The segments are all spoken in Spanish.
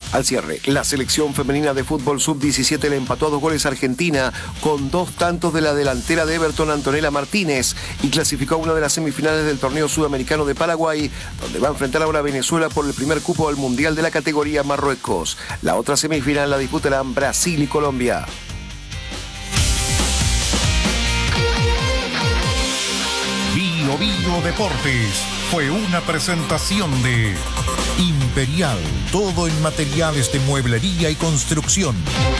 Al cierre, la selección femenina de fútbol sub-17 le empató a 2 goles a Argentina con 2 tantos de la delantera de Everton, Antonella Martínez, y clasificó a una de las semifinales del torneo sudamericano de Paraguay, donde va a enfrentar ahora a Venezuela por el primer cupo al Mundial de la categoría Marruecos. La otra semifinal la disputarán Brasil y Colombia. Bio Bio Deportes fue una presentación de Imperial, todo en materiales de mueblería y construcción.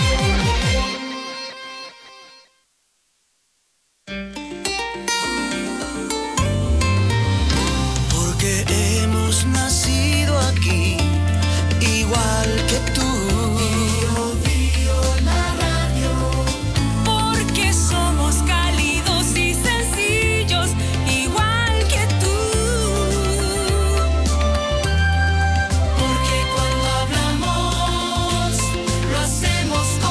Porque hemos nacido aquí, igual que tú. Bio Bio la radio. Porque somos cálidos y sencillos, igual que tú. Porque cuando hablamos, lo hacemos con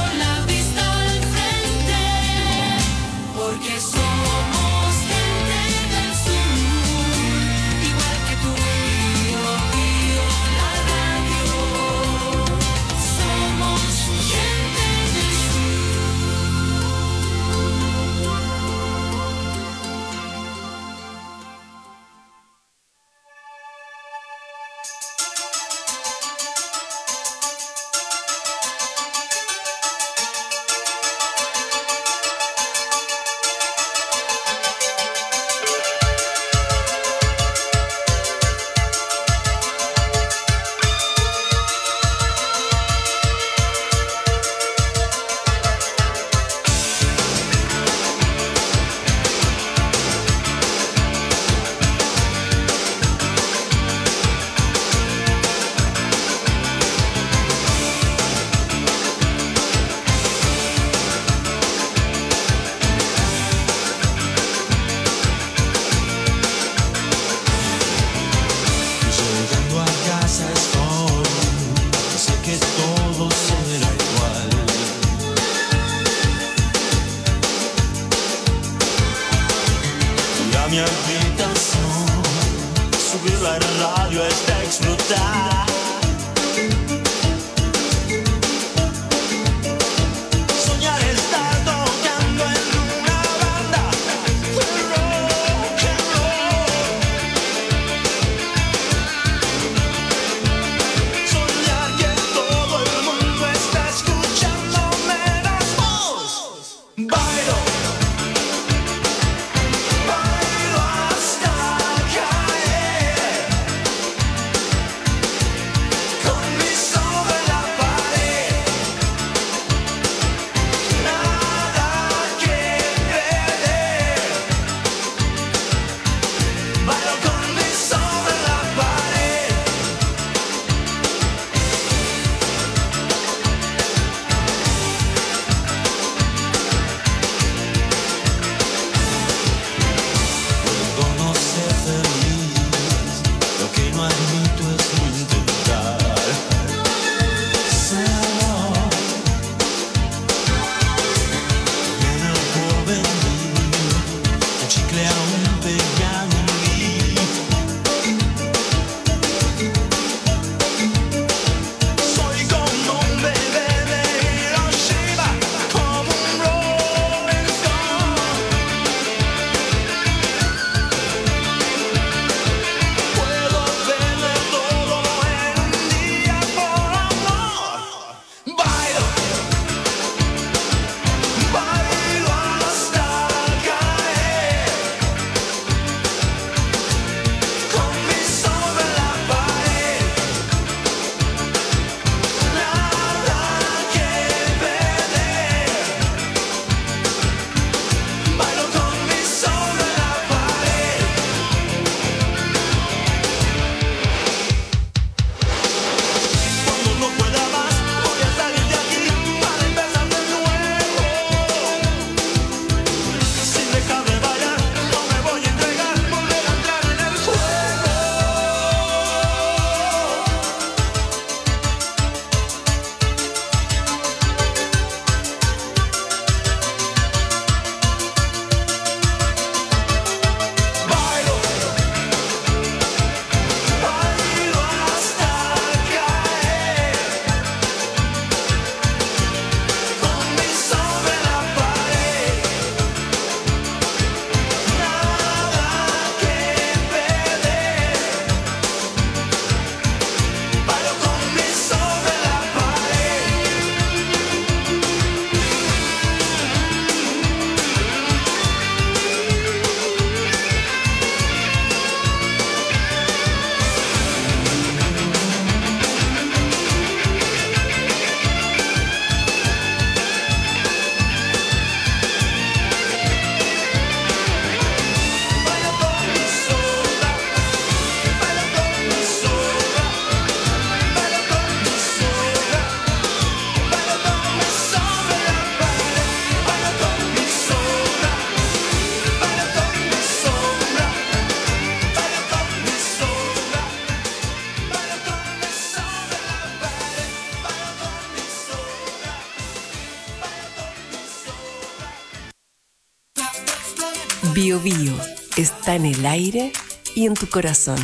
Bio Bio está en el aire y en tu corazón.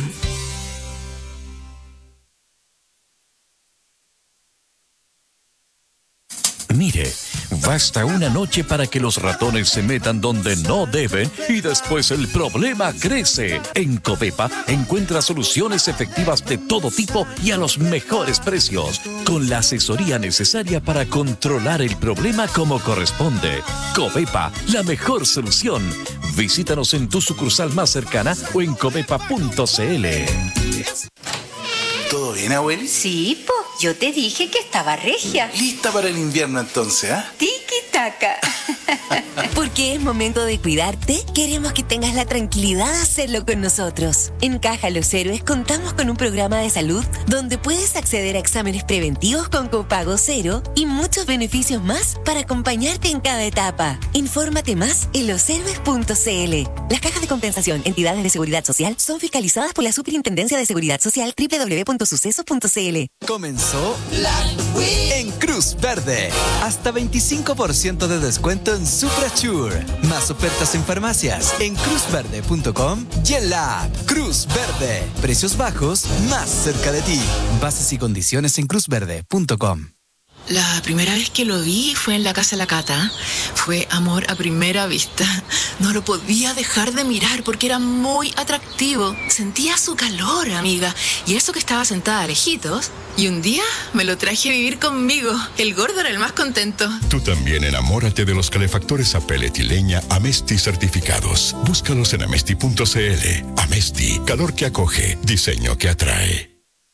Mire, basta una noche para que los ratones se metan donde no deben y después el problema crece. En Covepa encuentra soluciones efectivas de todo tipo y a los mejores precios, con la asesoría necesaria para controlar el problema como corresponde. Covepa, la mejor solución. Visítanos en tu sucursal más cercana o en covepa.cl. ¿Todo bien, abueli? Sí, po. Yo te dije que estaba regia. ¿Lista para el invierno entonces, ah? Tiki-taka. Porque es momento de cuidarte, queremos que tengas la tranquilidad de hacerlo con nosotros. En Caja Los Héroes contamos con un programa de salud donde puedes acceder a exámenes preventivos con copago cero y muchos beneficios más para acompañarte en cada etapa. Infórmate más en loshéroes.cl. Las cajas de compensación, entidades de seguridad social, son fiscalizadas por la Superintendencia de Seguridad Social www.sucesos.cl. Comenzó Black Week en Cruz Verde. Hasta 25% de descuento en Suprasure. Más ofertas en farmacias en cruzverde.com y en la app Cruz Verde. Precios bajos más cerca de ti. Bases y condiciones en cruzverde.com. La primera vez que lo vi fue en la casa de la Cata. Fue amor a primera vista. No lo podía dejar de mirar porque era muy atractivo. Sentía su calor, amiga. Y eso que estaba sentada lejitos. Y un día me lo traje a vivir conmigo. El gordo era el más contento. Tú también enamórate de los calefactores a pellet y leña Amesti certificados. Búscalos en amesti.cl. Amesti, calor que acoge, diseño que atrae.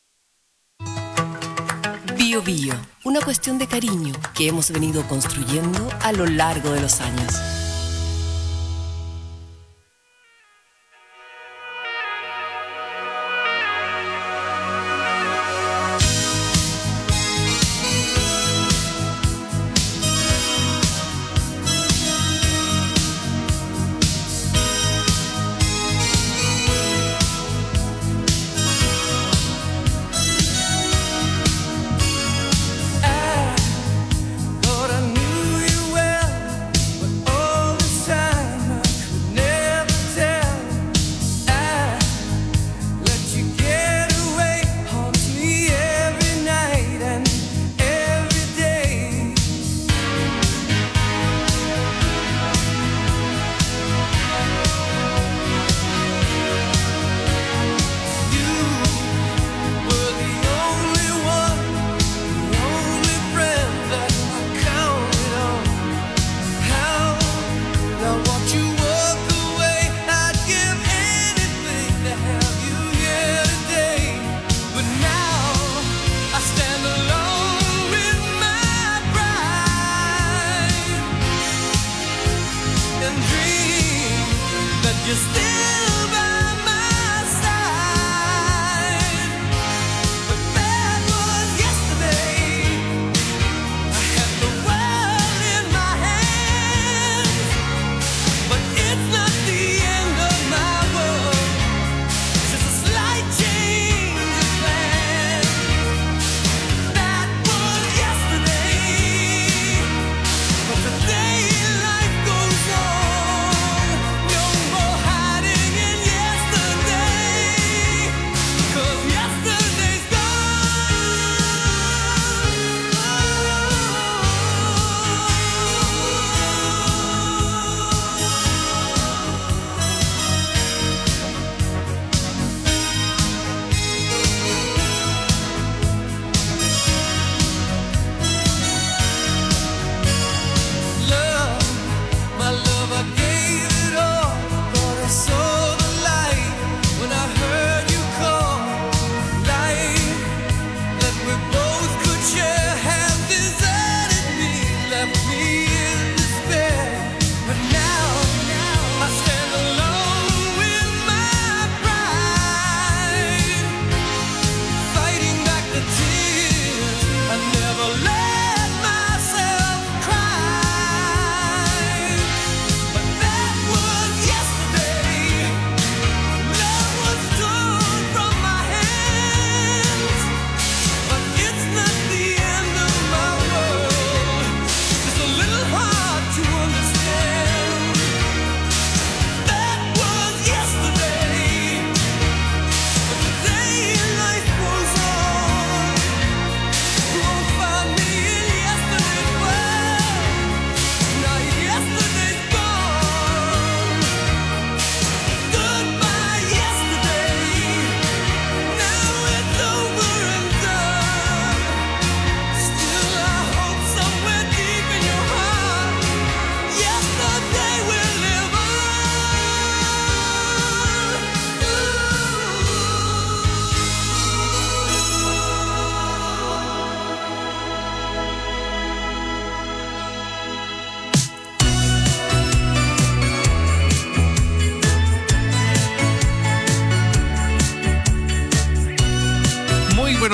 Bio Bio, una cuestión de cariño que hemos venido construyendo a lo largo de los años. Thought I knew you well, but oh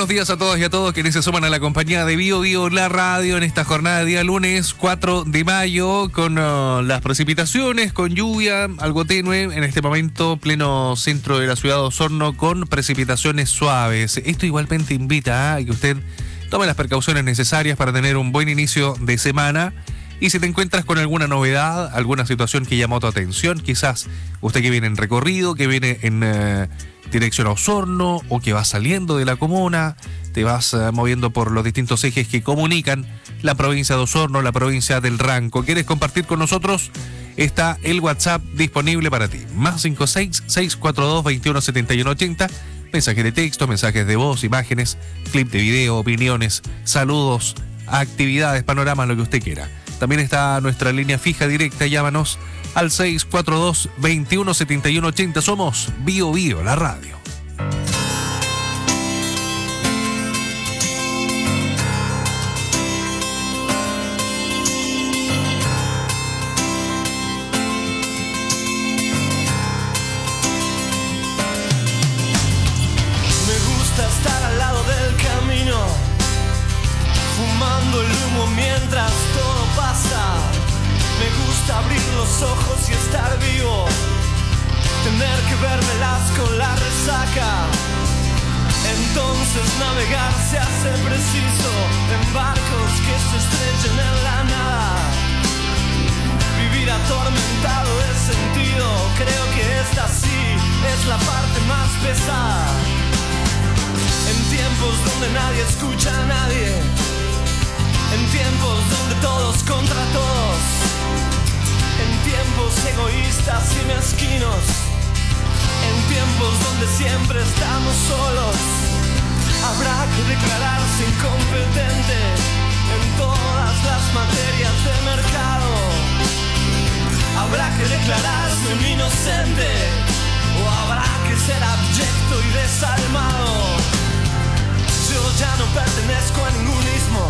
buenos días a todos y a todos quienes se suman a la compañía de Bio Bio, la radio, en esta jornada de día lunes 4 de mayo, con las precipitaciones, con lluvia, algo tenue, en este momento pleno centro de la ciudad de Osorno, con precipitaciones suaves. Esto igualmente invita a que usted tome las precauciones necesarias para tener un buen inicio de semana. Y si te encuentras con alguna novedad, alguna situación que llamó tu atención, quizás usted que viene en recorrido, que viene en dirección a Osorno o que va saliendo de la comuna, te vas moviendo por los distintos ejes que comunican la provincia de Osorno, la provincia del Ranco. ¿Quieres compartir con nosotros? Está el WhatsApp disponible para ti. Más 56-642-217180. Mensajes de texto, mensajes de voz, imágenes, clip de video, opiniones, saludos, actividades, panoramas, lo que usted quiera. También está nuestra línea fija directa, llámanos al 642-217180. Somos Bio Bio, la radio. Me gusta estar al lado del camino, fumando el humo mientras todo pasa. Me gusta abrir los ojos y estar vivo, tener que vérmelas con la resaca. Entonces navegar se hace preciso en barcos que se estrechen en la nada. Vivir atormentado de sentido, creo que esta sí es la parte más pesada. En tiempos donde nadie escucha a nadie, en tiempos donde todos contra todos, en tiempos egoístas y mezquinos, en tiempos donde siempre estamos solos, habrá que declararse incompetente en todas las materias de mercado. Habrá que declararse un inocente, o habrá que ser abyecto y desalmado. Yo ya no pertenezco a ningún ismo,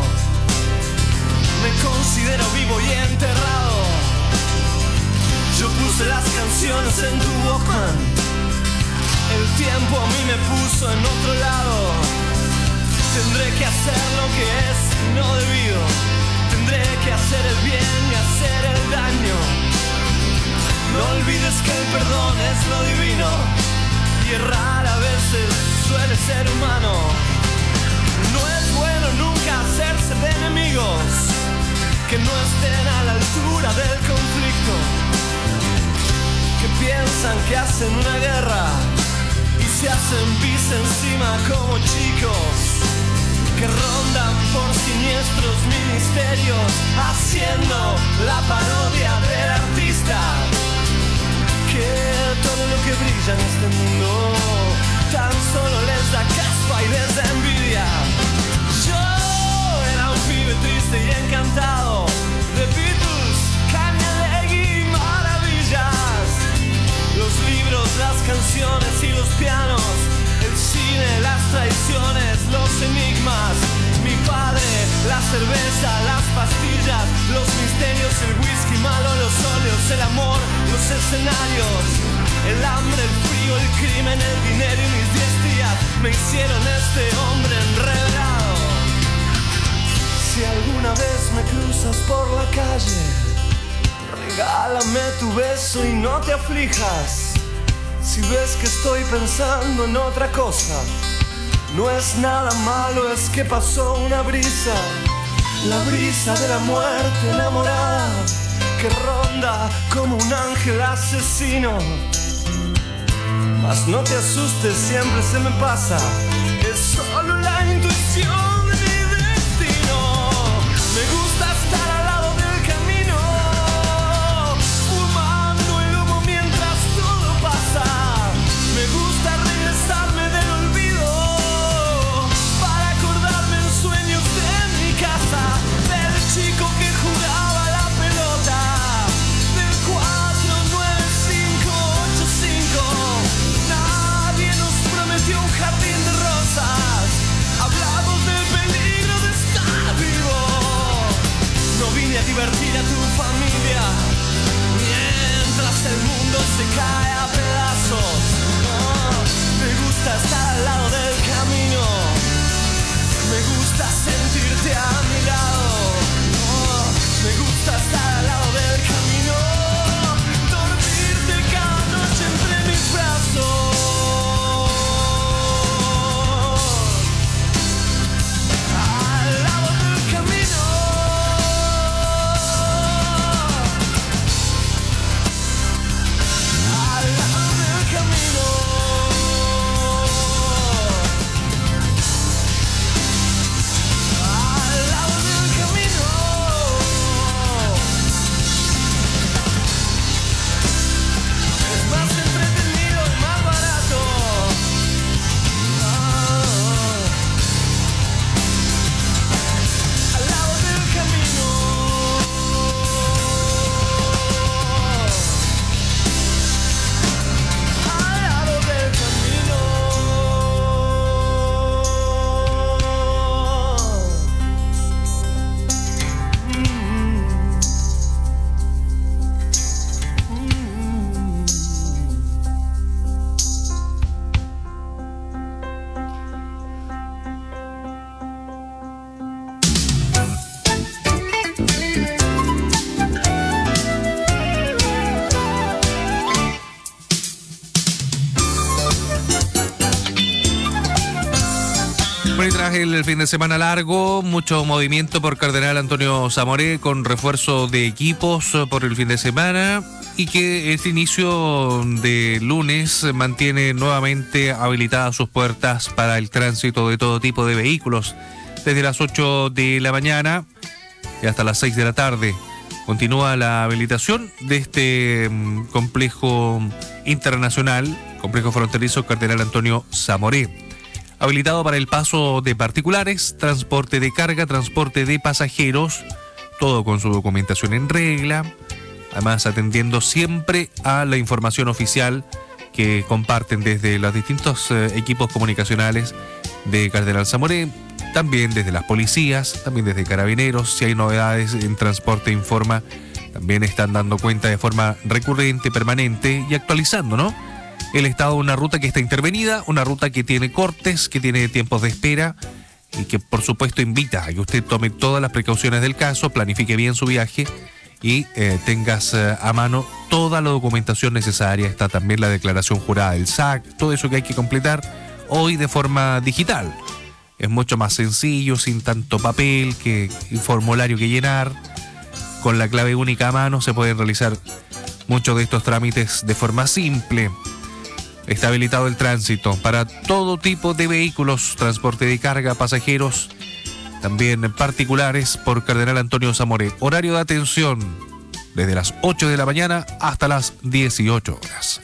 me considero vivo y enterrado. Yo puse las canciones en tu Walkman, el tiempo a mí me puso en otro lado. Tendré que hacer lo que es no debido, tendré que hacer el bien y hacer el daño. No olvides que el perdón es lo divino, y errar a veces suele ser humano. No es bueno nunca hacerse de enemigos que no estén a la altura del conflicto, que piensan que hacen una guerra y se hacen pis encima como chicos, que rondan por siniestros ministerios haciendo la parodia del artista, que todo lo que brilla en este mundo tan solo les da caspa y les da envidia. Yo era un pibe triste y encantado de Beatles, Cañalegui y maravillas. Los libros, las canciones y los pianos, el cine, las traiciones, los enigmas. Mi padre, la cerveza, las pastillas, los misterios, el whisky malo, los óleos, el amor, los escenarios, el hambre, el frío, el crimen, el dinero y mis 10 días me hicieron este hombre enredado. Si alguna vez me cruzas por la calle, regálame tu beso y no te aflijas. Si ves que estoy pensando en otra cosa, no es nada malo, es que pasó una brisa, la brisa de la muerte enamorada, que ronda como un ángel asesino. Mas no te asustes, siempre se me pasa, es solo la intuición de mi destino. Me gusta estar al lado del camino, fumando el humo mientras todo pasa. Me gusta regresarme del olvido para acordarme en sueños de mi casa, del chico que jugaba la pelota, del 49585. Nadie nos prometió un jardín de rosas. el fin de semana largo, mucho movimiento por Cardenal Antonio Zamoré con refuerzo de equipos por el fin de semana y que este inicio de lunes mantiene nuevamente habilitadas sus puertas para el tránsito de todo tipo de vehículos. Desde las 8 de la mañana y hasta las 6 de la tarde continúa la habilitación de este complejo internacional, complejo fronterizo Cardenal Antonio Zamoré. Habilitado para el paso de particulares, transporte de carga, transporte de pasajeros, todo con su documentación en regla, además atendiendo siempre a la información oficial que comparten desde los distintos equipos comunicacionales de Cardenal Zamoré, también desde las policías, también desde carabineros. Si hay novedades en Transporte Informa, también están dando cuenta de forma recurrente, permanente y actualizando, ¿no?, el estado de una ruta que está intervenida, una ruta que tiene cortes, que tiene tiempos de espera y que por supuesto invita a que usted tome todas las precauciones del caso, planifique bien su viaje y tengas a mano toda la documentación necesaria. Está también la declaración jurada del SAC, todo eso que hay que completar hoy de forma digital. Es mucho más sencillo, sin tanto papel, que el formulario que llenar. Con la clave única a mano se pueden realizar muchos de estos trámites de forma simple. Está habilitado el tránsito para todo tipo de vehículos, transporte de carga, pasajeros, también particulares por Cardenal Antonio Zamoré. Horario de atención desde las 8 de la mañana hasta las 18 horas.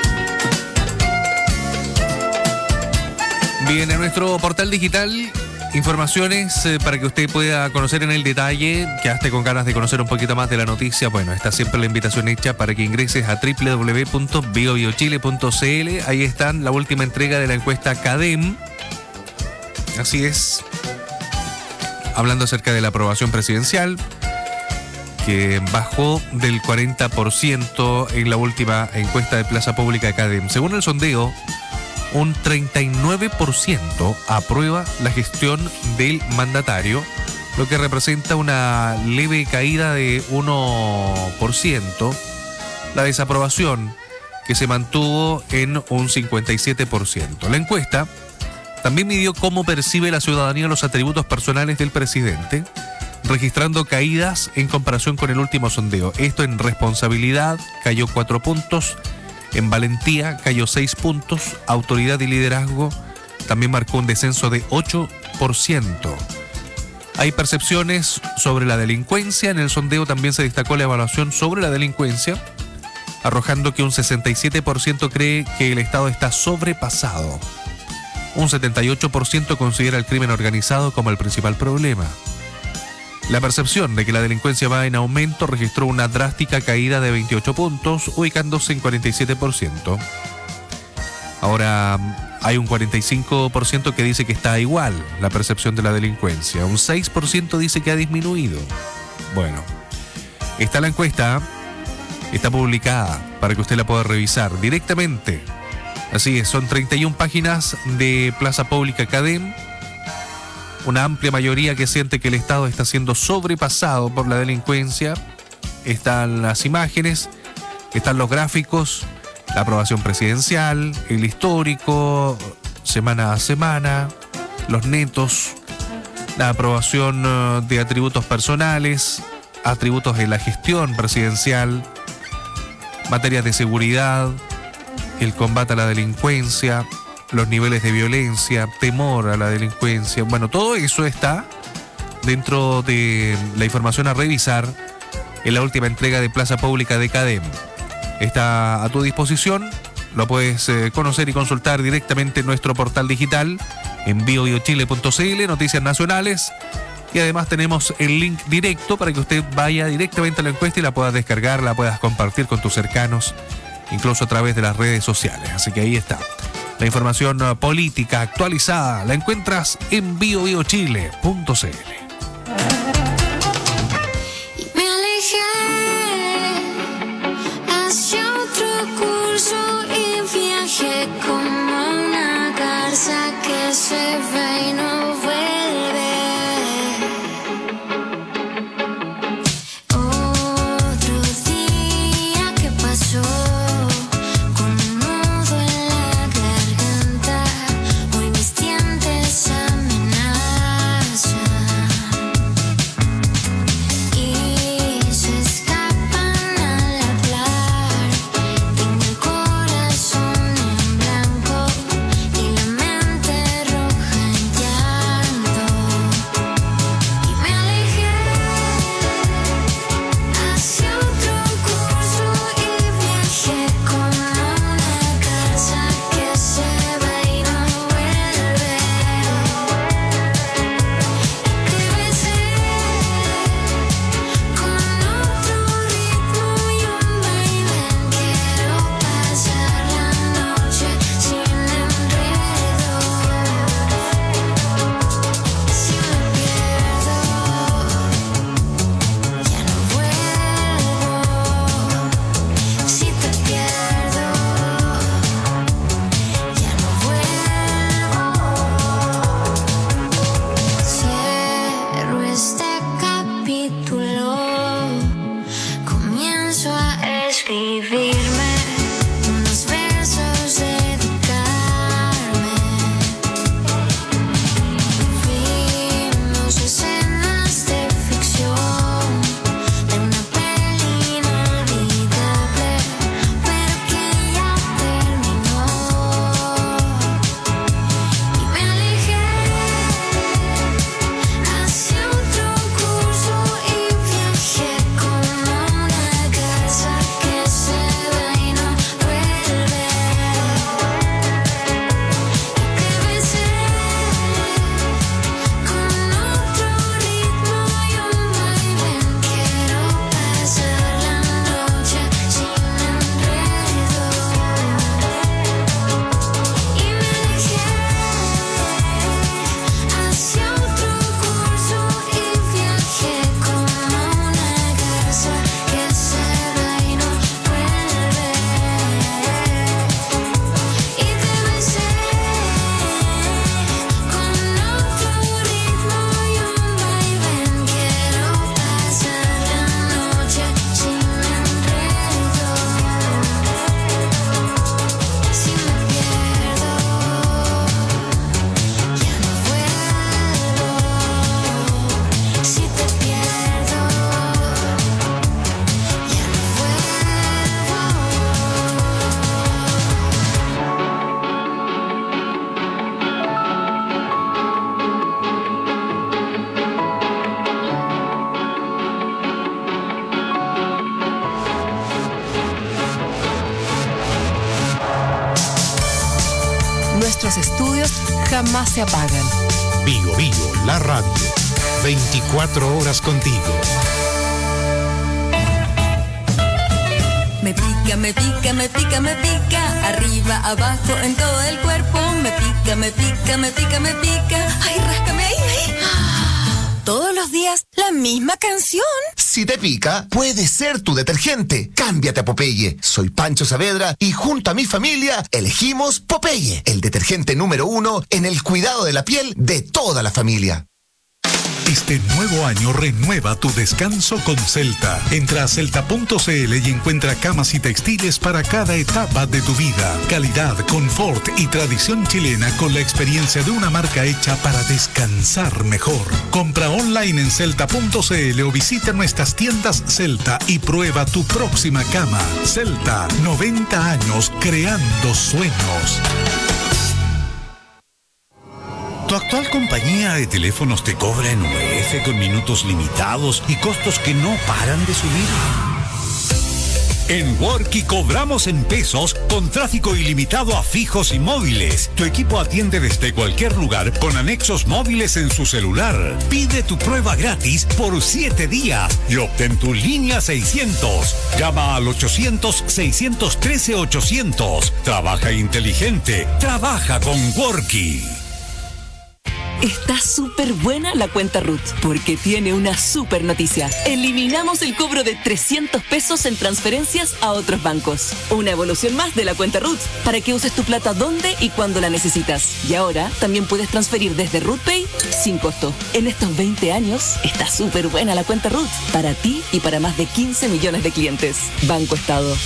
Bien, en nuestro portal digital informaciones para que usted pueda conocer en el detalle, quedaste con ganas de conocer un poquito más de la noticia. Bueno, está siempre la invitación hecha para que ingreses a www.biobiochile.cl. Ahí están la última entrega de la encuesta CADEM. Así es. Hablando acerca de la aprobación presidencial, que bajó del 40% en la última encuesta de Plaza Pública de CADEM. Según el sondeo, un 39% aprueba la gestión del mandatario, lo que representa una leve caída de 1%. La desaprobación, que se mantuvo en un 57%. La encuesta también midió cómo percibe la ciudadanía los atributos personales del presidente, registrando caídas en comparación con el último sondeo. Esto en responsabilidad cayó 4 puntos, en valentía cayó 6 puntos, autoridad y liderazgo también marcó un descenso de 8%. Hay percepciones sobre la delincuencia. En el sondeo también se destacó la evaluación sobre la delincuencia, arrojando que un 67% cree que el Estado está sobrepasado. Un 78% considera el crimen organizado como el principal problema. La percepción de que la delincuencia va en aumento registró una drástica caída de 28 puntos, ubicándose en 47%. Ahora hay un 45% que dice que está igual la percepción de la delincuencia. Un 6% dice que ha disminuido. Bueno, está la encuesta, está publicada para que usted la pueda revisar directamente. Así es, son 31 páginas de Plaza Pública CADEM. Una amplia mayoría que siente que el Estado está siendo sobrepasado por la delincuencia. Están las imágenes, están los gráficos, la aprobación presidencial, el histórico, semana a semana, los netos, la aprobación de atributos personales, atributos de la gestión presidencial, materias de seguridad, el combate a la delincuencia, los niveles de violencia, temor a la delincuencia. Bueno, todo eso está dentro de la información a revisar en la última entrega de Plaza Pública de CADEM. Está a tu disposición, lo puedes conocer y consultar directamente en nuestro portal digital en biobiochile.cl, noticias nacionales, y además tenemos el link directo para que usted vaya directamente a la encuesta y la puedas descargar, la puedas compartir con tus cercanos, incluso a través de las redes sociales. Así que ahí está. La información política actualizada la encuentras en biobiochile.cl. Me alejé hacia otro curso y viajé como una garza que se va y no vuelve. Otro día que pasó con un nudo en la garganta, hoy mis dientes amenazan y se escapan al hablar. Tengo el corazón en blanco y la mente roja en llanto. Y me alejé hacia otro curso y viajé como una casa que se va y no vuelve. Te besé con otro ritmo y un vaivén. Quiero pasar la noche sin enredo. Si me pierdo, ya no vuelvo. Si te pierdo, ya no vuelvo. Cierro este capítulo, comienzo a escribirme unos versos, dedicarme. Fuimos escenas de ficción de una peli inolvidable, pero que ya terminó. Y me alejé hacia otro curso y viajé como una casa que se nuestros estudios jamás se apagan. Bio Bio, la radio. 24 horas contigo. Me pica, me pica, me pica, me pica. Arriba, abajo, en todo el cuerpo. Me pica, me pica, me pica, me pica. Ay, ráscame ahí, ahí. Todos los días, la misma canción. Si te pica, puede ser tu detergente. Cámbiate a Popeye. Soy Pancho Saavedra y junto a mi familia elegimos Popeye, el detergente número 1 en el cuidado de la piel de toda la familia. Este nuevo año renueva tu descanso con Celta. Entra a celta.cl y encuentra camas y textiles para cada etapa de tu vida. Calidad, confort y tradición chilena con la experiencia de una marca hecha para descansar mejor. Compra online en celta.cl o visita nuestras tiendas Celta y prueba tu próxima cama. Celta, 90 años creando sueños. ¿Tu actual compañía de teléfonos te cobra en UF con minutos limitados y costos que no paran de subir? En Worky cobramos en pesos con tráfico ilimitado a fijos y móviles. Tu equipo atiende desde cualquier lugar con anexos móviles en su celular. Pide tu prueba gratis por 7 días y obtén tu línea 600. Llama al 800-613-800. Trabaja inteligente. Trabaja con Worky. Está súper buena la cuenta Ruth, porque tiene una súper noticia. Eliminamos el cobro de 300 pesos en transferencias a otros bancos. Una evolución más de la cuenta Ruth, para que uses tu plata donde y cuando la necesitas. Y ahora también puedes transferir desde RuthPay sin costo. En estos 20 años, está súper buena la cuenta Ruth, para ti y para más de 15 millones de clientes. Banco Estado.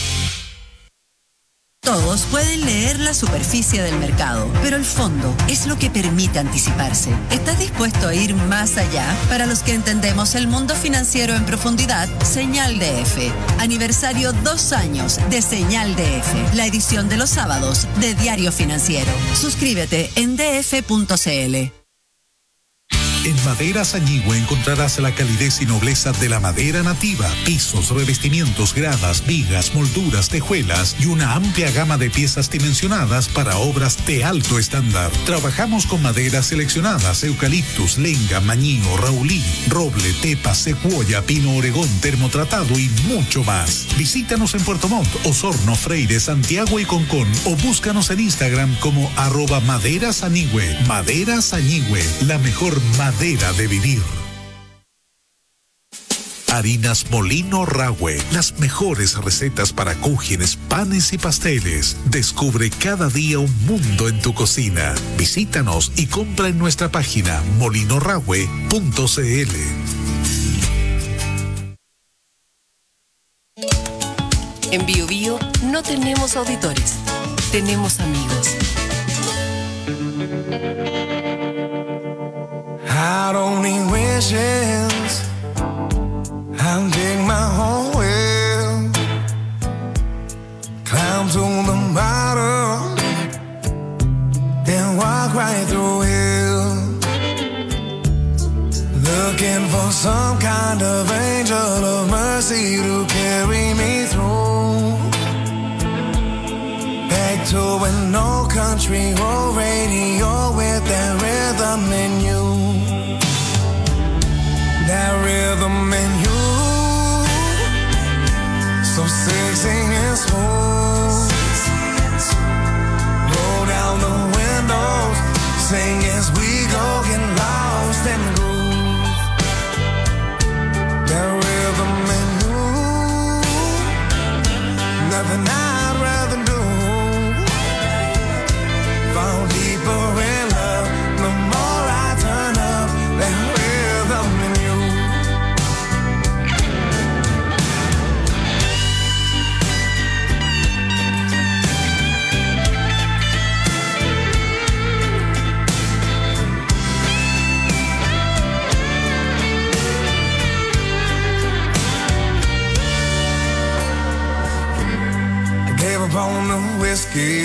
Todos pueden leer la superficie del mercado, pero el fondo es lo que permite anticiparse. ¿Estás dispuesto a ir más allá? Para los que entendemos el mundo financiero en profundidad, Señal DF. Aniversario 2 años de Señal DF, la edición de los sábados de Diario Financiero. Suscríbete en df.cl. En Maderas Añigüe encontrarás la calidez y nobleza de la madera nativa, pisos, revestimientos, gradas, vigas, molduras, tejuelas y una amplia gama de piezas dimensionadas para obras de alto estándar. Trabajamos con maderas seleccionadas, eucaliptus, lenga, mañío, raulí, roble, tepa, secuoya, pino oregón, termotratado y mucho más. Visítanos en Puerto Montt, Osorno, Freire, Santiago y Concón o búscanos en Instagram como @maderasañigüe. Maderas Añigüe, la mejor madera de vivir. Harinas Molino Rahue, las mejores recetas para cúgenes, panes y pasteles. Descubre cada día un mundo en tu cocina. Visítanos y compra en nuestra página molinorahue.cl. En Bio Bio no tenemos auditores, tenemos amigos. I don't need wishes. I'll dig my own well. Climb to the bottom, then walk right through it. Looking for some kind of angel of mercy to carry me through. Back to an old country road radio with that rhythm in you. That rhythm in you, so sexy and smooth. Roll down the windows, sing as we go, get lost in the groove. That rhythm in you, nothing I'd rather do. Fall deeper in love, the more I turn up. That rhythm in you. On the whiskey,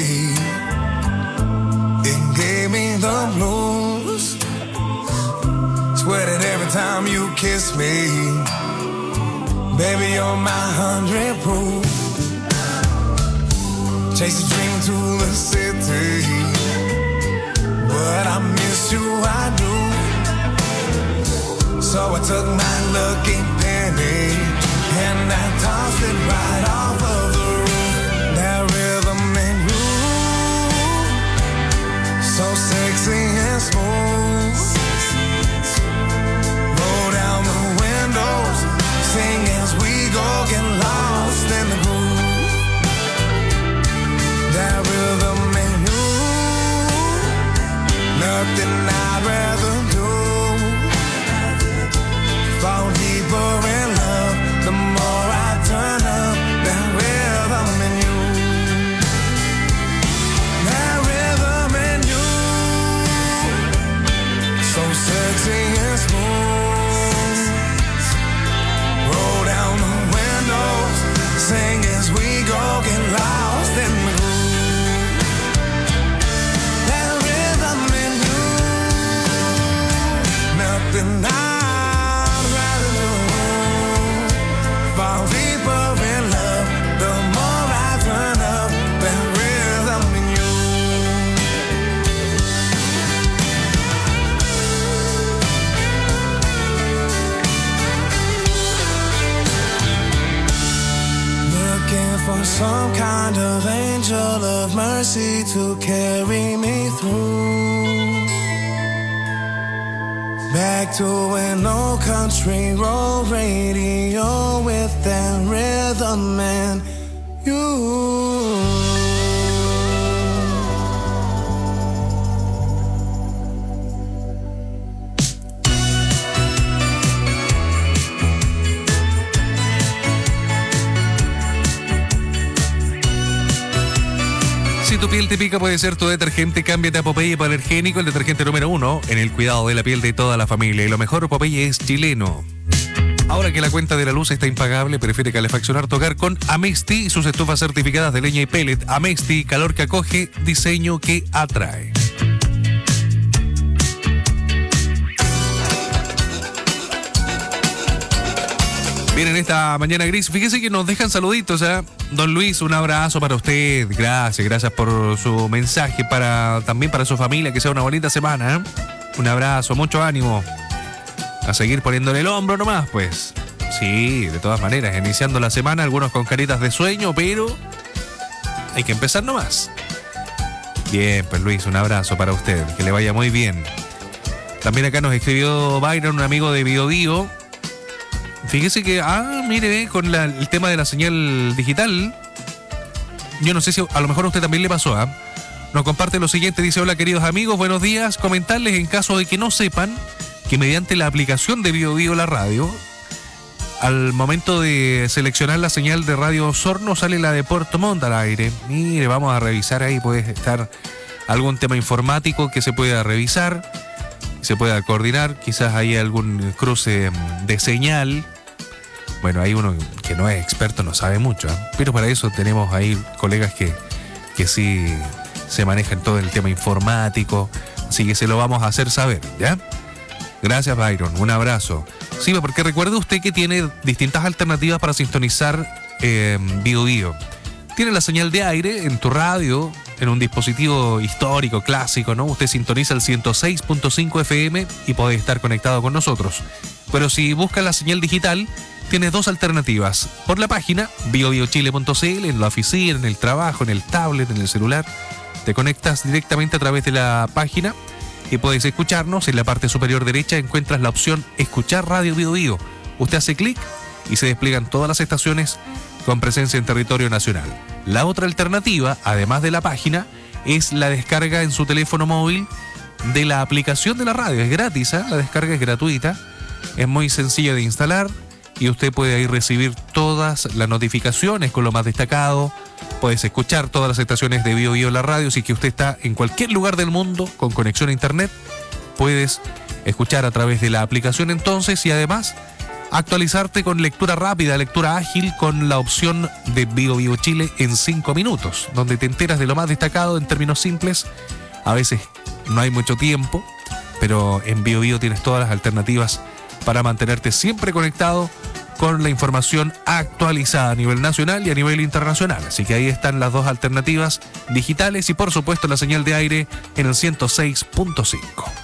it gave me the blues. Sweated every time you kiss me. Baby, you're my 100 proof. Chase a dream to the city. but I miss you, I do. So I took my lucky penny and I tossed it right off of the roof. That rhythm and groove, so sexy and smooth. Roll down the windows, sing as we go, get lost in the groove. That rhythm and groove, nothing I'd rather do. Fall deeper in love, the more I turn up that rhythm in you. That rhythm in you, so sexy and smooth. Roll down the windows, sing as we go, get lost in the groove. That rhythm in you, nothing I'd rather do. Fall deeper in love, the more I turn up that rhythm in you. Looking for some kind of angel of mercy to carry me through. Back to an old country road radio with that rhythm and you. Si tu piel te pica, puede ser tu detergente. Cámbiate a Popeye Hipoalergénico, el detergente número 1 en el cuidado de la piel de toda la familia. Y lo mejor, Popeye es chileno. Ahora que la cuenta de la luz está impagable, prefiere calefaccionar tu hogar con Amesti y sus estufas certificadas de leña y pellet. Amesti, calor que acoge, diseño que atrae. Bien, en esta mañana gris, fíjese que nos dejan saluditos, ¿eh? Don Luis, un abrazo para usted, gracias por su mensaje, también para su familia, que sea una bonita semana, ¿eh? Un abrazo, mucho ánimo, a seguir poniéndole el hombro nomás, pues. Sí, de todas maneras, iniciando la semana, algunos con caritas de sueño, pero hay que empezar nomás. Bien, pues Luis, un abrazo para usted, que le vaya muy bien. También acá nos escribió Byron, un amigo de Bio Bio. Fíjese que, mire, con el tema de la señal digital, yo no sé si a lo mejor a usted también le pasó, ¿ah? Nos comparte lo siguiente, dice: hola queridos amigos, buenos días, comentarles en caso de que no sepan que mediante la aplicación de Bio Bio la radio, al momento de seleccionar la señal de Radio Osorno sale la de Puerto Montt al aire. Mire, vamos a revisar ahí, puede estar algún tema informático que se pueda revisar, se pueda coordinar, quizás hay algún cruce de señal. Bueno, hay uno que no es experto, no sabe mucho, ¿eh? Pero para eso tenemos ahí colegas que sí se manejan todo el tema informático, así que se lo vamos a hacer saber, ¿ya? Gracias, Byron, un abrazo. Sí, porque recuerde usted que tiene distintas alternativas para sintonizar Bio Bio. Tiene la señal de aire en tu radio, en un dispositivo histórico, clásico, ¿no? Usted sintoniza el 106.5 FM y puede estar conectado con nosotros. Pero si busca la señal digital, tienes dos alternativas. Por la página biobiochile.cl, en la oficina, en el trabajo, en el tablet, en el celular. Te conectas directamente a través de la página y puedes escucharnos. En la parte superior derecha encuentras la opción Escuchar Radio Bio Bio. Usted hace clic y se despliegan todas las estaciones con presencia en territorio nacional. La otra alternativa, además de la página, es la descarga en su teléfono móvil de la aplicación de la radio. Es gratis, ¿eh? La descarga es gratuita, es muy sencilla de instalar y usted puede ahí recibir todas las notificaciones con lo más destacado. Puedes escuchar todas las estaciones de Bio Bio la radio. Si es que usted está en cualquier lugar del mundo con conexión a internet, puedes escuchar a través de la aplicación entonces, y además actualizarte con lectura rápida, lectura ágil, con la opción de Bio Bio Chile en 5 minutos, donde te enteras de lo más destacado en términos simples. A veces no hay mucho tiempo, pero en Bio Bio tienes todas las alternativas para mantenerte siempre conectado con la información actualizada a nivel nacional y a nivel internacional. Así que ahí están las dos alternativas digitales y por supuesto la señal de aire en el 106.5.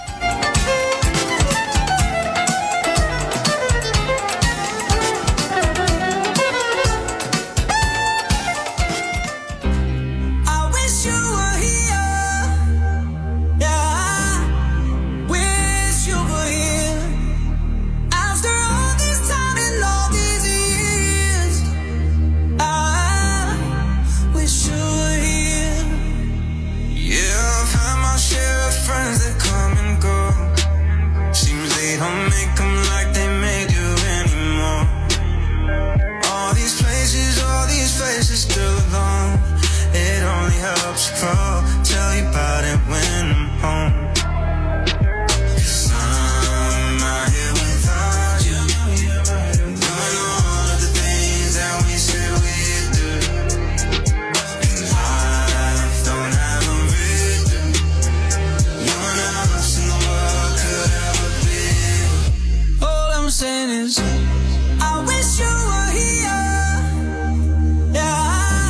Tell you about it when I'm home. 'Cause I'm out here without you, doing all of the things that we said we'd do. And life don't have a rhythm. You're not else in the world could ever be. All I'm saying is, I wish you were here. Yeah.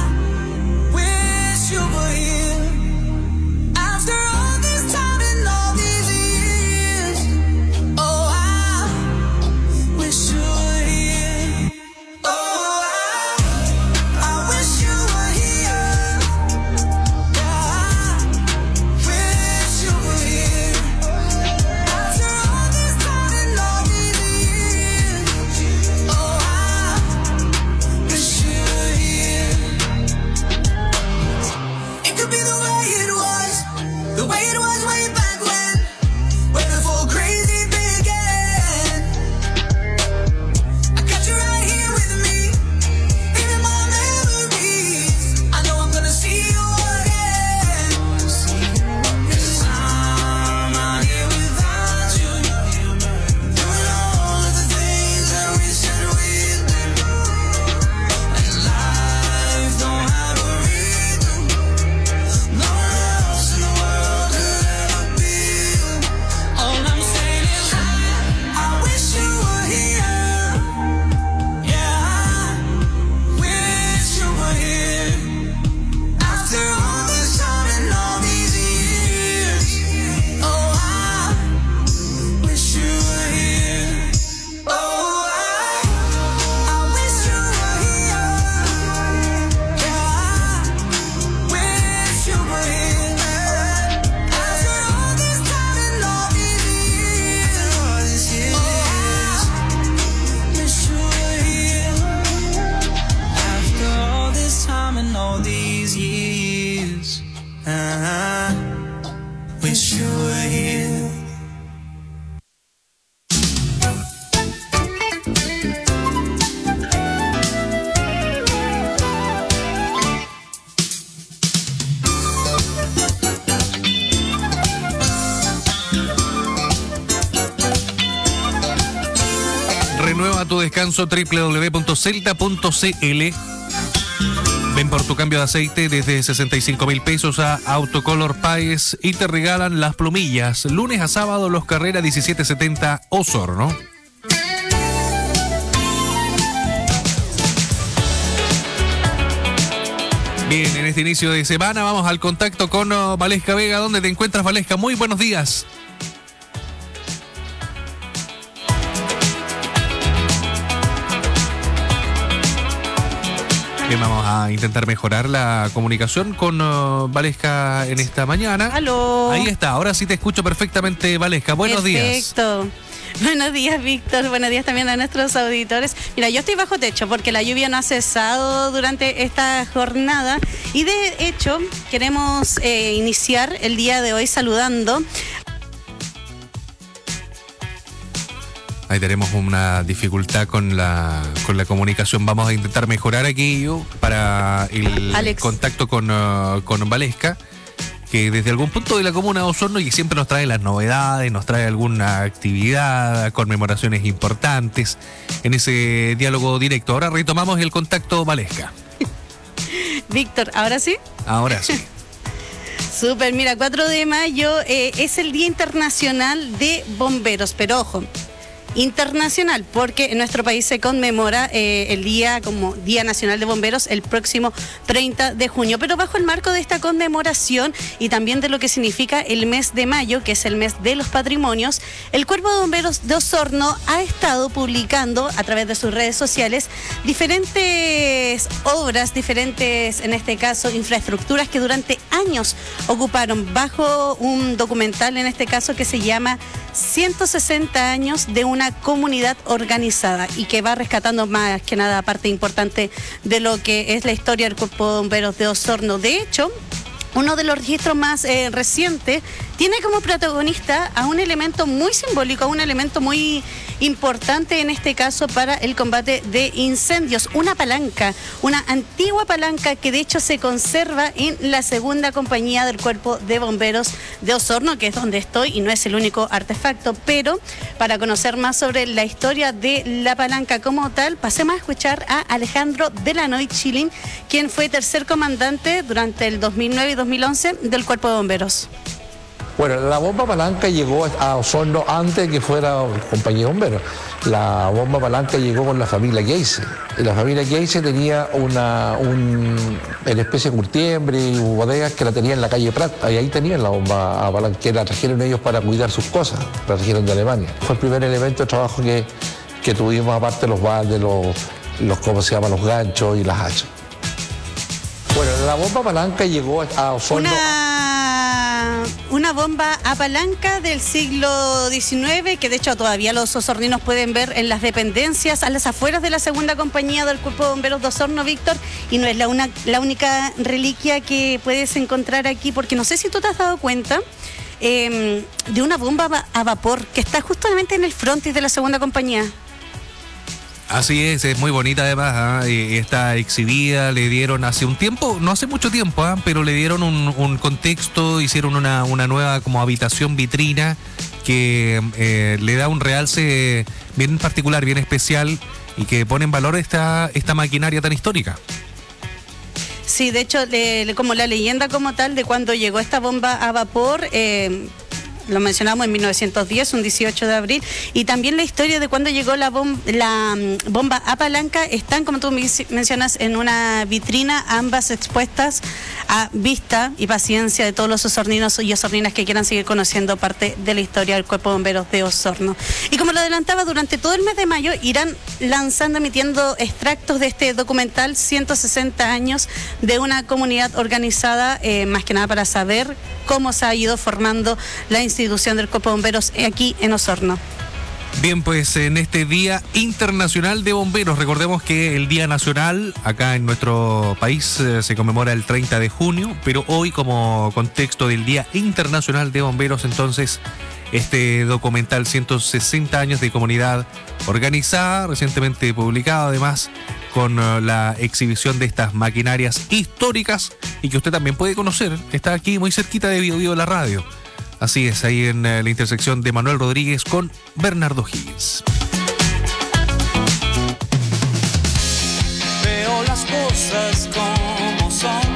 You were here after all this time and all these years. Oh, I wish you were here. Oh, I wish you were here. Yeah, I wish you were here after all this time and all these years. Oh, I wish you were here. It could be the way it was way back when the full crazy began. I got you right here with me, in my memories. I know I'm gonna see you again. 'Cause I'm out here without you, doing all of the things that we said we'd do. And life don't have a rhythm. No one else in the world could ever be. All I'm saying is I wish you were here. Yeah, I wish you were here. After all this time and all these years. Oh, I wish you were here. Oh, I wish you were here. Yeah, I wish you were here. After all this time and all these years. Oh, I wish you were here. After all this time and all these years. I wish you were here. Renueva tu descanso www.celta.cl. Ven por tu cambio de aceite desde 65.000 pesos a Autocolor Páez y te regalan las plumillas. Lunes a sábado, Los Carreras 1770 Osorno. Bien, en este inicio de semana vamos al contacto con Valesca Vega. ¿Dónde te encuentras, Valesca? Muy buenos días. Bien, vamos a intentar mejorar la comunicación con Valesca en esta mañana. ¡Aló! Ahí está, ahora sí te escucho perfectamente, Valesca. Buenos días. Perfecto. Buenos días, Víctor. Buenos días también a nuestros auditores. Mira, yo estoy bajo techo porque la lluvia no ha cesado durante esta jornada y de hecho queremos iniciar el día de hoy saludando. Ahí tenemos una dificultad con la comunicación. Vamos a intentar mejorar aquello para el contacto con Valesca, que desde algún punto de la comuna de Osorno y siempre nos trae las novedades, nos trae alguna actividad, conmemoraciones importantes en ese diálogo directo. Ahora retomamos el contacto, Valesca. Víctor, ¿ahora sí? Ahora sí. Súper, mira, 4 de mayo es el Día Internacional de Bomberos, pero ojo, internacional, porque en nuestro país se conmemora el día como Día Nacional de Bomberos el próximo 30 de junio. Pero bajo el marco de esta conmemoración y también de lo que significa el mes de mayo, que es el mes de los patrimonios, el Cuerpo de Bomberos de Osorno ha estado publicando a través de sus redes sociales diferentes obras, diferentes, en este caso, infraestructuras que durante años ocuparon bajo un documental, en este caso, que se llama 160 años de una comunidad organizada, y que va rescatando más que nada parte importante de lo que es la historia del Cuerpo de Bomberos de Osorno. De hecho, uno de los registros más recientes tiene como protagonista a un elemento muy simbólico, a un elemento muy importante en este caso para el combate de incendios, una palanca, una antigua palanca que de hecho se conserva en la segunda compañía del Cuerpo de Bomberos de Osorno, que es donde estoy, y no es el único artefacto, pero para conocer más sobre la historia de la palanca como tal, pasemos a escuchar a Alejandro Delanoy Chilin, quien fue tercer comandante durante el 2009 y 2011 del Cuerpo de Bomberos. Bueno, la bomba palanca llegó a Osorno antes de que fuera compañía de bomberos. La bomba palanca llegó con la familia Geise. La familia Geise tenía una especie de curtiembre y bodegas que la tenían en la calle Prat. Ahí tenían la bomba palanca, que la trajeron ellos para cuidar sus cosas. La trajeron de Alemania. Fue el primer elemento de trabajo que tuvimos, aparte de los baldes, los ¿cómo se llama? Los ganchos y las hachas. Bueno, la bomba palanca llegó a Osorno. Una bomba a palanca del siglo XIX, que de hecho todavía los osorninos pueden ver en las dependencias a las afueras de la segunda compañía del Cuerpo de Bomberos de Osorno, Víctor, y no es la única reliquia que puedes encontrar aquí, porque no sé si tú te has dado cuenta de una bomba a vapor que está justamente en el frontis de la segunda compañía. Así es muy bonita además, está exhibida, le dieron hace un tiempo, no hace mucho tiempo, pero le dieron un contexto, hicieron una nueva como habitación vitrina que le da un realce bien particular, bien especial, y que pone en valor esta maquinaria tan histórica. Sí, de hecho, como la leyenda como tal de cuando llegó esta bomba a vapor, lo mencionamos en 1910, un 18 de abril, y también la historia de cuando llegó la bomba a palanca están, como tú mencionas, en una vitrina, ambas expuestas a vista y paciencia de todos los osorninos y osorninas que quieran seguir conociendo parte de la historia del Cuerpo de Bomberos de Osorno. Y como lo adelantaba, durante todo el mes de mayo irán emitiendo extractos de este documental 160 años de una comunidad organizada, más que nada para saber cómo se ha ido formando la institución del Cuerpo de Bomberos aquí en Osorno. Bien, pues en este Día Internacional de Bomberos, recordemos que el Día Nacional acá en nuestro país se conmemora el 30 de junio, pero hoy, como contexto del Día Internacional de Bomberos, entonces este documental 160 años de comunidad organizada, recientemente publicado además, con la exhibición de estas maquinarias históricas y que usted también puede conocer. Está aquí muy cerquita de Bio Bio la radio. Así es, ahí en la intersección de Manuel Rodríguez con Bernardo Higgins. Veo las cosas como son.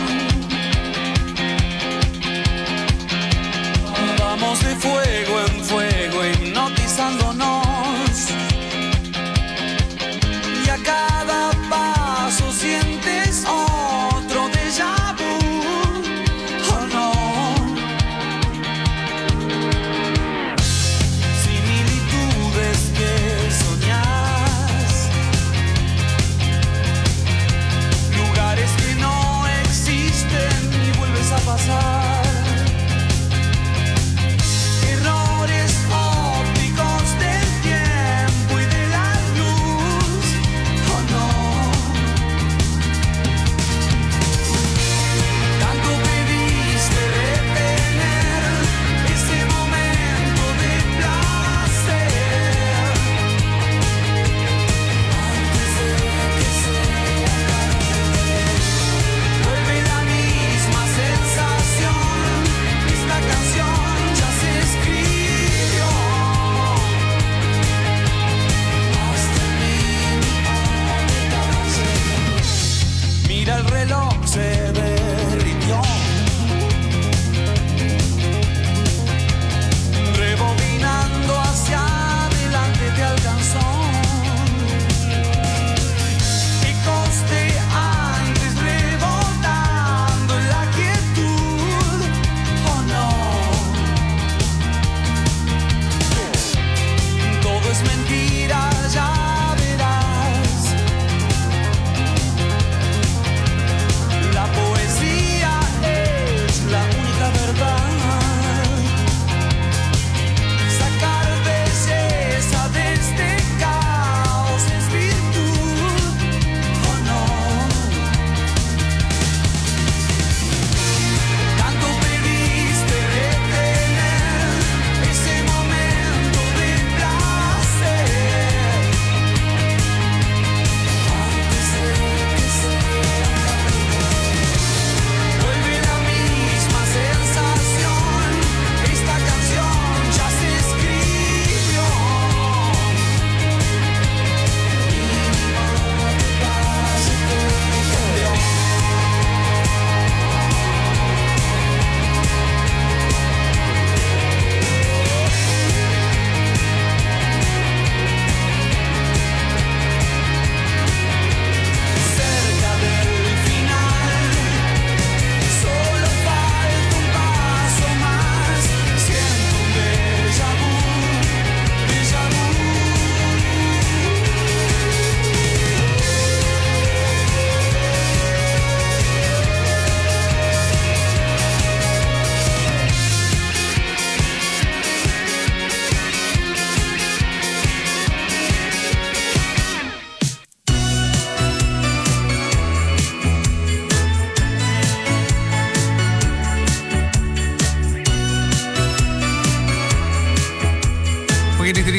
Vamos de fuego en fuego, hipnotizándonos. Y a cada paso sientes otro déjà vu, ¿o no? Similitudes que soñás, lugares que no existen y vuelves a pasar. Errores ópticos del tiempo y de la luz, ¿o no? Tanto pediste detener ese momento de placer antes de que sea tarde. Vuelve la misma sensación, esta canción ya se escribió. Hasta el mínimo detalle. Mira el reloj, se derritió. Rebobinando hacia adelante te alcanzó.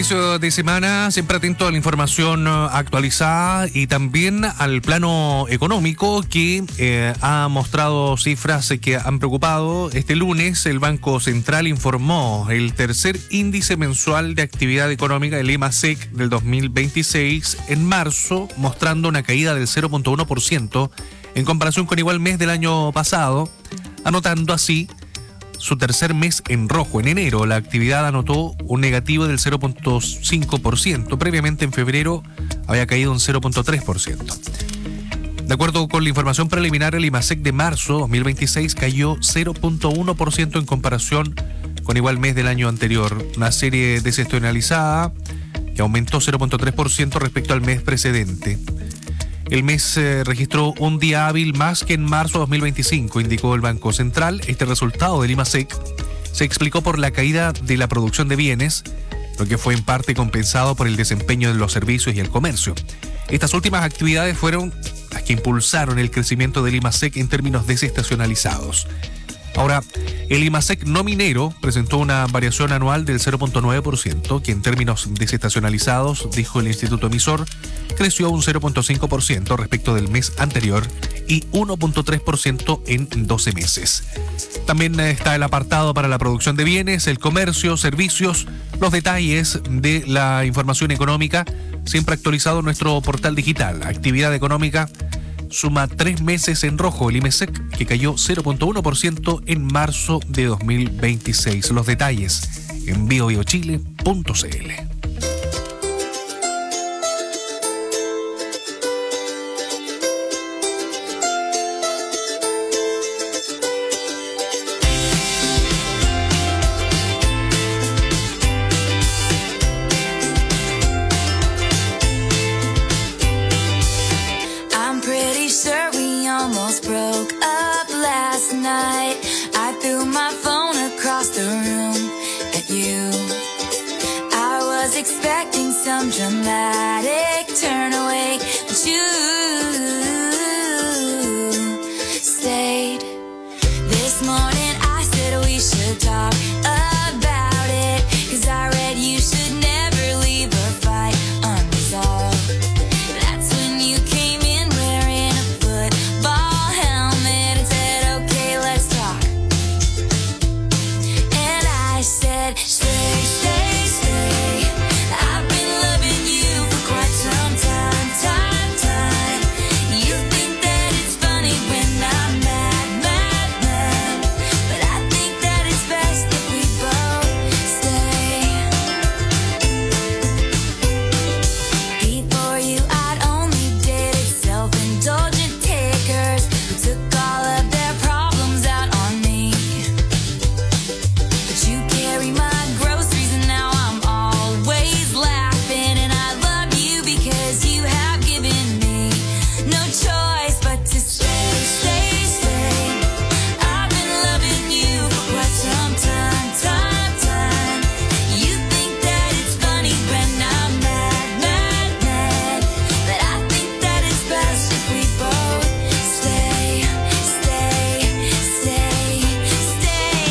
inicio de semana, siempre atento a la información actualizada y también al plano económico que ha mostrado cifras que han preocupado. Este lunes el Banco Central informó el tercer índice mensual de actividad económica, el IMASEC del 2026, en marzo, mostrando una caída del 0.1% en comparación con igual mes del año pasado, anotando así su tercer mes en rojo. En enero la actividad anotó un negativo del 0.5%. Previamente en febrero había caído un 0.3%. De acuerdo con la información preliminar, el IMASEC de marzo 2026 cayó 0.1% en comparación con igual mes del año anterior. Una serie desestacionalizada que aumentó 0.3% respecto al mes precedente. El mes registró un día hábil más que en marzo de 2025, indicó el Banco Central. Este resultado del IMASEC se explicó por la caída de la producción de bienes, lo que fue en parte compensado por el desempeño de los servicios y el comercio. Estas últimas actividades fueron las que impulsaron el crecimiento del IMASEC en términos desestacionalizados. Ahora, el IMASEC no minero presentó una variación anual del 0.9%, que en términos desestacionalizados, dijo el instituto emisor, creció un 0.5% respecto del mes anterior y 1.3% en 12 meses. También está el apartado para la producción de bienes, el comercio, servicios, los detalles de la información económica, siempre actualizado en nuestro portal digital. Actividad económica suma 3 meses en rojo el IMASEC, que cayó 0.1% en marzo de 2026. Los detalles en biobiochile.cl. Almost broke up last night. I threw my phone across the room at you. I was expecting some dramatic turn away, but you stayed. This morning I said we should talk about it, 'cause I read you should never leave a fight unresolved. That's when you came in wearing a football helmet and said, okay, let's talk. And I said, stay, stay, stay. I've been loving you for quite some time, time. You think that it's funny when I'm mad, mad, mad, but I think that it's best if we both stay. Before you, I'd only dated self-indulgent takers who took all of their problems out on me. But you carry my groceries and now I'm always laughing. And I love you because you have given me no choice but to stay, stay, stay. I've been loving you for quite some time, time. You think that it's funny when I'm mad, mad, mad, but I think that it's best if we both stay, stay, stay, stay.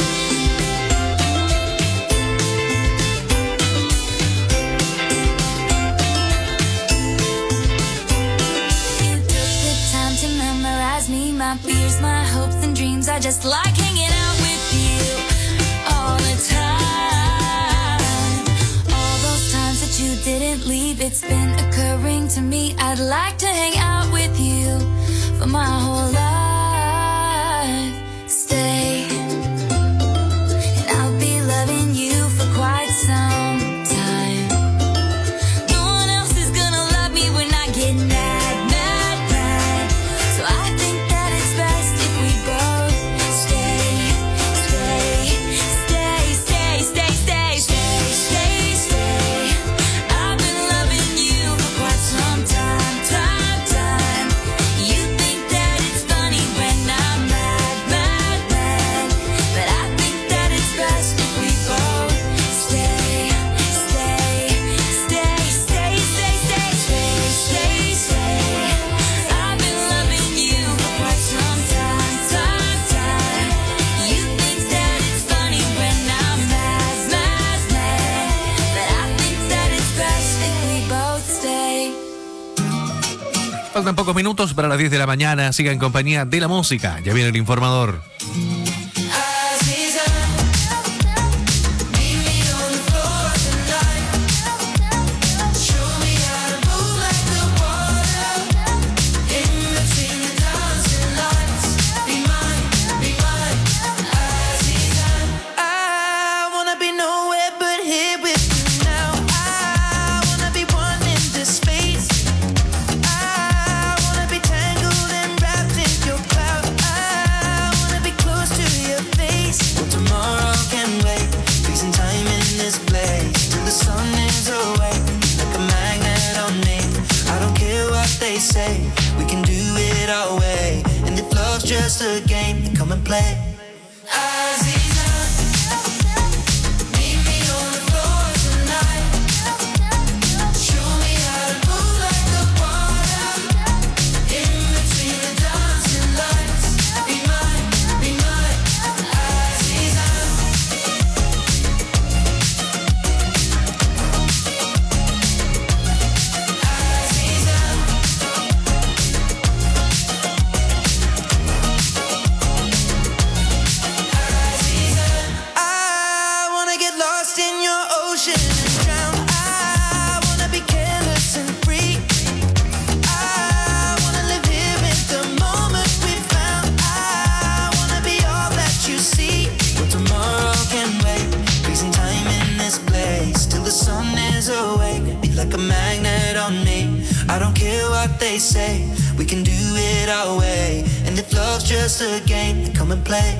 You took the time to memorize me, my fears, my hopes and dreams. I just like hanging out with you all the time. All those times that you didn't leave, it's been occurring to me. I'd like to hang out with you for my whole life. Stay, and I'll be loving you for quite some time. No one else is gonna love me when I get mad, mad, mad. So I think that it's best if we both stay, stay, stay, stay, stay, stay, stay, stay, stay. I've been loving you for quite some time, time. You think that Faltan pocos minutos para las 10 de la mañana. Siga en compañía de la música. Ya viene el informador. We can do it our way, and if love's just a game, then come and play. They say we can do it our way, and if love's just a game, then come and play.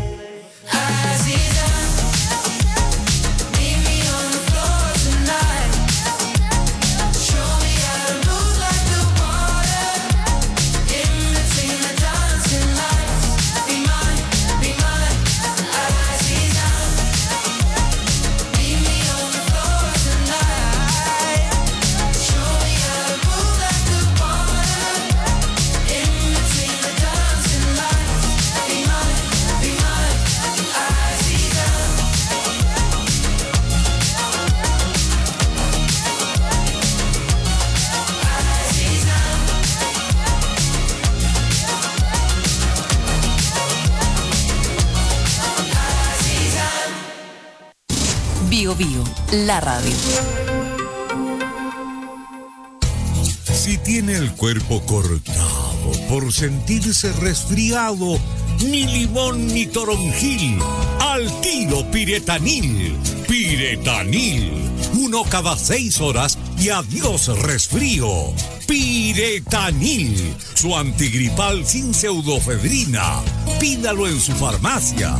Bio Bio, la radio. Si tiene el cuerpo cortado por sentirse resfriado, ni limón ni toronjil, al tiro Piretanil. Piretanil, 1 cada 6 horas y adiós resfrío. Piretanil, su antigripal sin pseudofedrina. Pídalo en su farmacia.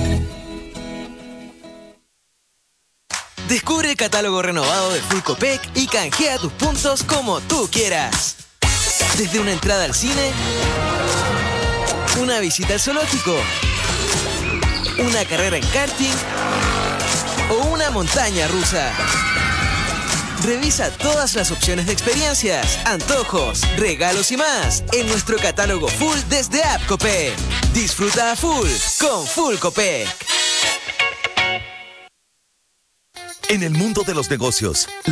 Descubre el catálogo renovado de Full Copec y canjea tus puntos como tú quieras. Desde una entrada al cine, una visita al zoológico, una carrera en karting o una montaña rusa. Revisa todas las opciones de experiencias, antojos, regalos y más en nuestro catálogo full desde App Copec. Disfruta a full con Full Copec. En el mundo de los negocios,